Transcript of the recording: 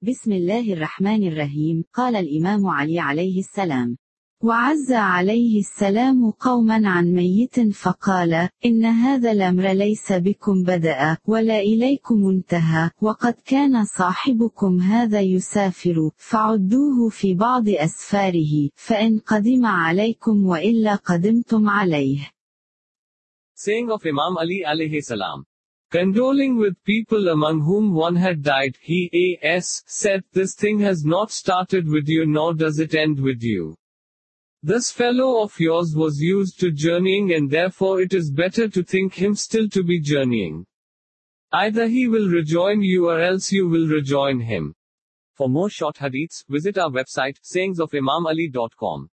بسم الله الرحمن الرحيم. قال الإمام علي عليه السلام: وعز عليه السلام قوما عن ميت فقال: إن هذا الأمر ليس بكم بدأ ولا إليكم انتهى، وقد كان صاحبكم هذا يسافر فعدوه في بعض أسفاره، فإن قدم عليكم وإلا قدمتم عليه. Saying of Imam Ali alayhi salam. Condoling with people among whom one had died, he said, "This thing has not started with you nor does it end with you. This fellow of yours was used to journeying and therefore it is better to think him still to be journeying. Either he will rejoin you or else you will rejoin him." For more short hadiths, visit our website, sayingsofimamali.com.